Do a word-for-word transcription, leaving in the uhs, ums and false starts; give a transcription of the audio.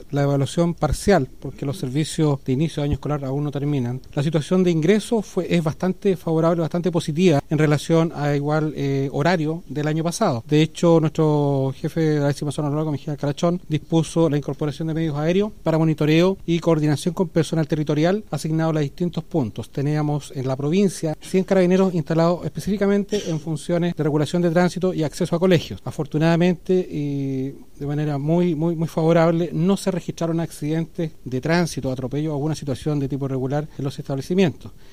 la evaluación parcial, porque los servicios de inicio de año escolar aún no terminan, la situación de ingreso fue, es bastante favorable, bastante positiva en relación a igual eh, horario del año pasado. De hecho, nuestro jefe de la décima zona rural, Miguel Carachón, dispuso la incorporación de medios aéreos para monitoreo y coordinación con personal territorial asignado a distintos puntos. Teníamos en la provincia cien carabineros instalados específicamente en funciones de regulación de tránsito y acceso a colegios. Afortunadamente, y de manera muy, muy, muy favorable, no se registraron accidentes de tránsito, atropellos o alguna situación de tipo irregular en los establecimientos.